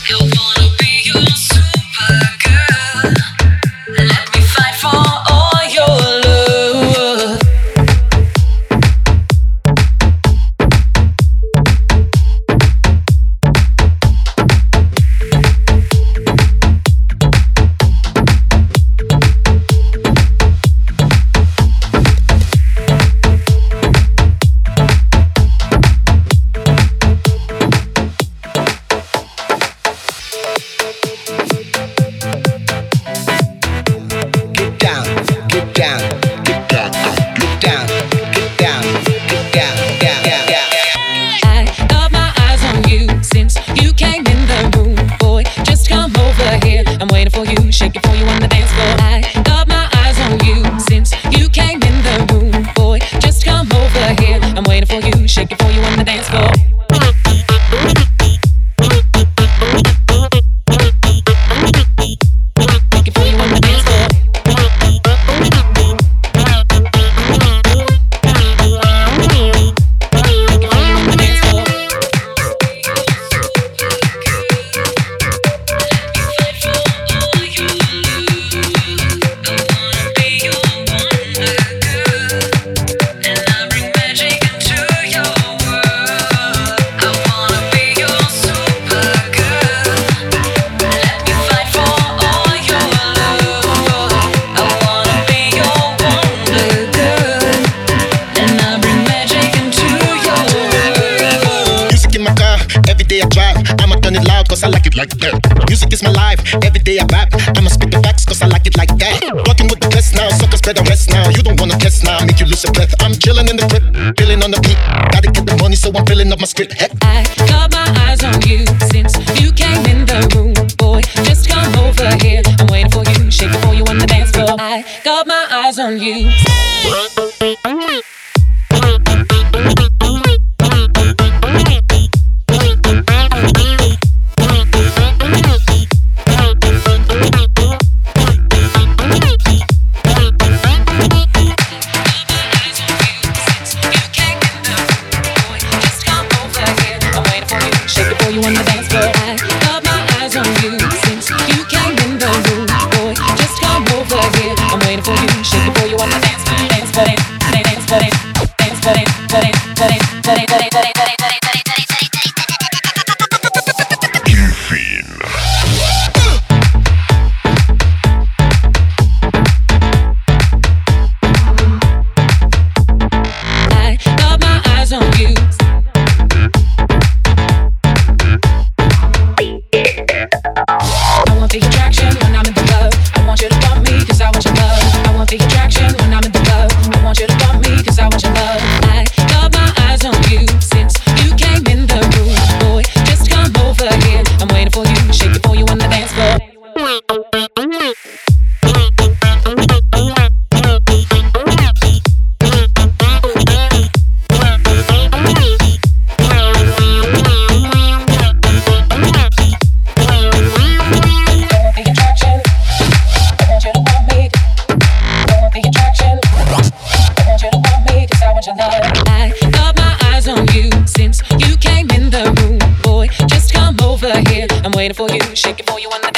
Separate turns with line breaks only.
cause I like it like that. Music is my life, every day I rap. I'ma spit the facts cause I like it like that. Walking with the best now, suckers better rest now. You don't wanna test now, make you lose your breath. I'm chilling in the crib, feeling on the beat. Gotta get the money so I'm filling up my script. Heck.
I got my eyes on you since you came in the room. Boy, just come over here. I'm waiting for you, shake before you on the dance floor. I got my eyes on you. You on the dance floor. I got my eyes on you since you came in the room. Boy, just come over here. I'm waiting for you. Shake it for you on the dance floor. Dance for it, dance for it, dance for it, for it, for it, for it, for it, for it, for it, for it, for it, for it, for I got my eyes on you. I want the attraction when I'm in the club. I want you to bump me cause I want your love. I want the attraction when I'm in the club. I want you to bump me cause I want your love. I got my eyes on you since you came in the room. Boy, just come over here. I'm waiting for you, shake it for you on the dance floor. I got my eyes on you since you came in the room. Boy, just come over here. I'm waiting for you, shake it for you on the